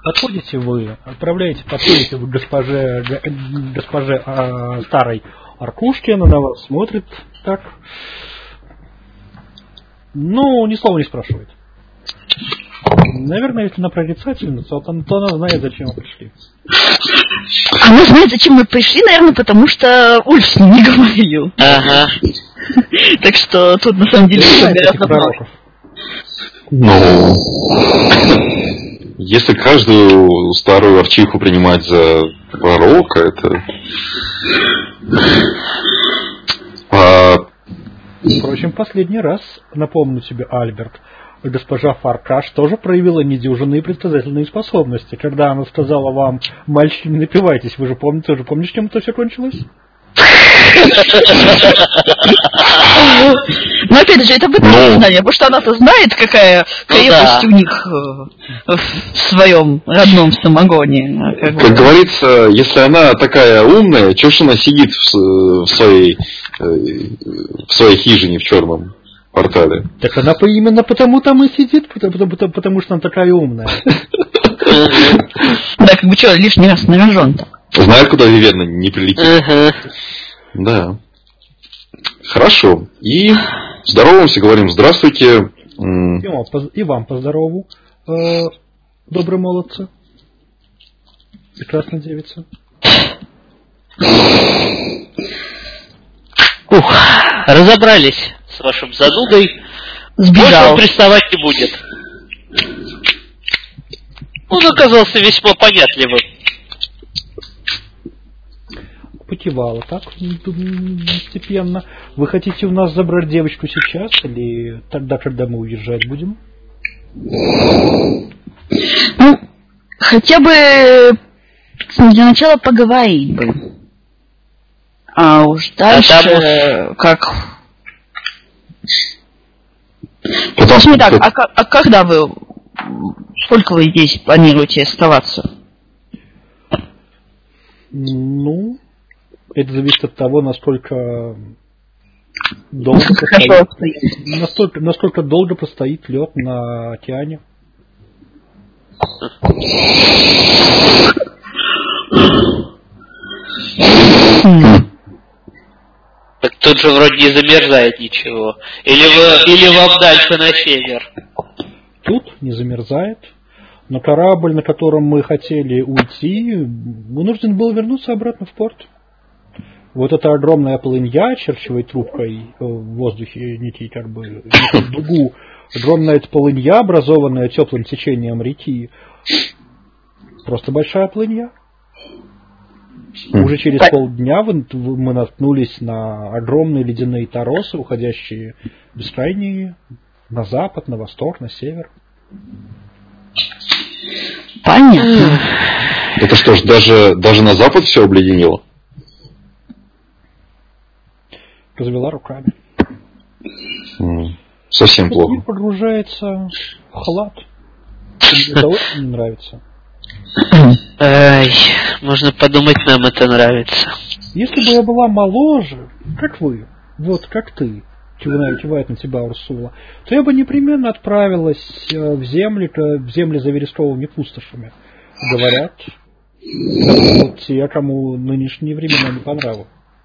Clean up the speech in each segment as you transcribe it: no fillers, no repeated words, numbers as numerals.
Подходите вы, подходите вы к госпоже старой Аркушке, она на вас смотрит так. Ну, ни слова не спрашивает. Наверное, если она прорицательница, то она знает, зачем мы пришли. Она знает, зачем мы пришли, наверное, потому что Ульф с ним не говорил. Ага. Так что тут на самом деле гораздо пророков. Ну, если каждую старую арчиху принимать за пророка, это... Впрочем, последний раз, напомню тебе, Альберт, госпожа Фаркаш тоже проявила недюжинные предсказательные способности. Когда она сказала вам: мальчики, не напивайтесь, вы же помните, чем это все кончилось? Но опять же, это бытовое знание, потому что она-то знает, какая крепость у них в своем родном самогоне. Как говорится, если она такая умная, чего ж она сидит в своей хижине в черном портале? Так она именно потому там и сидит, потому что она такая умная. Да, как бы что, лишний раз на рожон-то. Знает, куда Виверна не прилетит. Да. Хорошо. И здороваемся, говорим: здравствуйте. И вам поздорову, добрые молодцы. Прекрасная девица. Разобрались с вашим занудой. Сбежал. Больше приставать не будет. Он оказался весьма понятливым. Потевало так постепенно. Вы хотите у нас забрать девочку сейчас или тогда, когда мы уезжать будем? Ну, хотя бы для начала поговорить бы. А уж дальше как... Точнее так, а когда вы... Сколько вы здесь планируете оставаться? Ну... Это зависит от того, насколько долго насколько долго простоит лед на океане. Так тут же вроде не замерзает ничего. Или вам дальше на север? Тут не замерзает. Но корабль, на котором мы хотели уйти, вынужден был вернуться обратно в порт. Вот эта огромная полынья, черчевой трубкой в воздухе, некий как бы в дугу, огромная эта полынья, образованная теплым течением реки, просто большая полынья. Уже через полдня мы наткнулись на огромные ледяные торосы, уходящие бескрайние на запад, на восток, на север. Понятно. Это что ж, даже на запад все обледенело? Развела руками. Совсем плохо. И погружается в халат. Мне это очень не нравится. Ай, можно подумать, нам это нравится. Если бы я была моложе, как вы, вот как ты, кивает на тебя Урсула, то я бы непременно отправилась в земли за вересковыми пустошами. Говорят, вот те, кому нынешние времена не по нраву.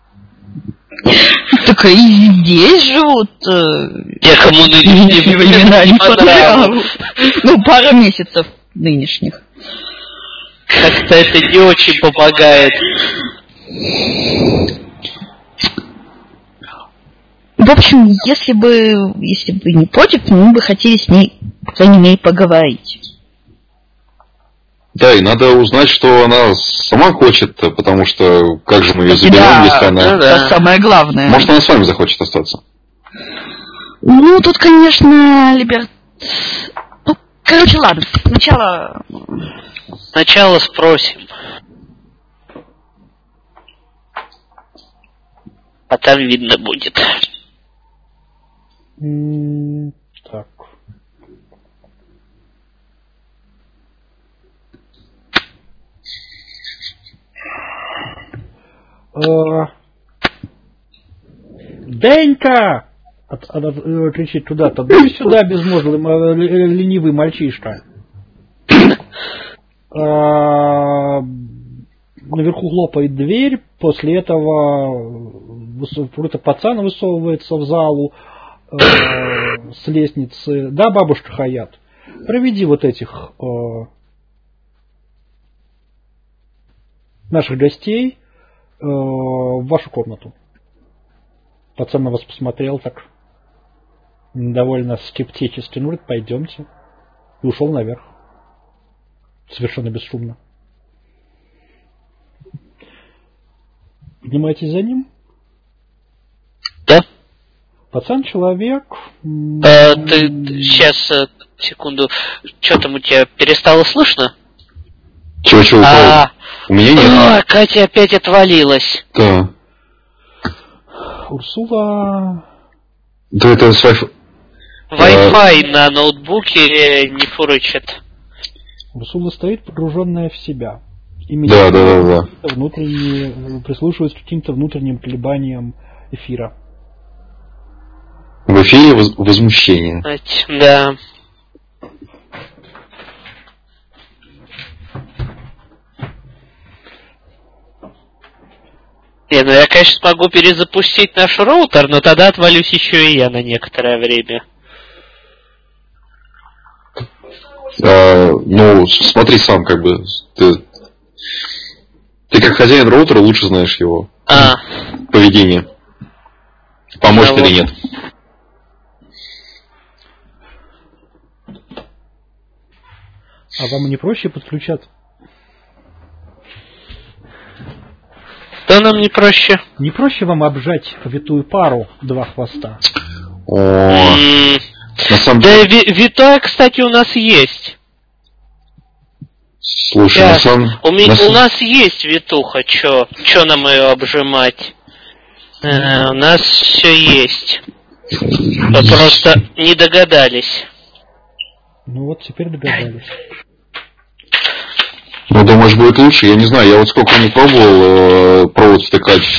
Так и здесь живут Те, кому нынешние времена не по нраву. Ну, пара месяцев нынешних. Как-то это не очень помогает. В общем, если бы не против, мы бы хотели с ней, по крайней мере, поговорить. Да, и надо узнать, что она сама хочет, потому что как же мы ее заберем, если она... Это самое главное. Может, она с вами захочет остаться? Ну, тут, конечно, Либерт... Ну, короче, ладно, Сначала спросим. А там видно будет. Так. Денька! Кричит куда-то. Да сюда, безмозглый, ленивый мальчишка. наверху хлопает дверь, после этого какой-то пацан высовывается в залу с лестницы. Да, бабушка Хаят, проведи вот этих наших гостей в вашу комнату. Пацан на вас посмотрел так довольно скептически. Ну, говорит, пойдемте. И ушел наверх. Совершенно бесшумно. Поднимаетесь за ним? Да. Пацан человек. Ты сейчас, секунду. Что там у тебя перестало слышно? Чего упало? У меня нет. Катя опять отвалилась. Да. Урсула. Да, это с Wi-Fi на ноутбуке не фурычит. Урсула стоит, погруженная в себя. И да. Прислушивается к каким-то внутренним колебаниям эфира. В эфире возмущение. Да. Ну я, конечно, могу перезапустить наш роутер, но тогда отвалюсь еще и я на некоторое время. Ну, смотри сам, как бы. Ты как хозяин роутера лучше знаешь его поведение. Поможет или нет. А вам не проще подключаться? Да нам не проще. Не проще вам обжать витую пару два хвоста? На самом деле... Да, витая, кстати, у нас есть. Слушай, у нас есть витуха, чё нам ее обжимать? У нас все есть. Просто не догадались. Ну вот, теперь догадались. Ну, думаешь, будет лучше? Я не знаю, я вот сколько не пробовал провод втыкать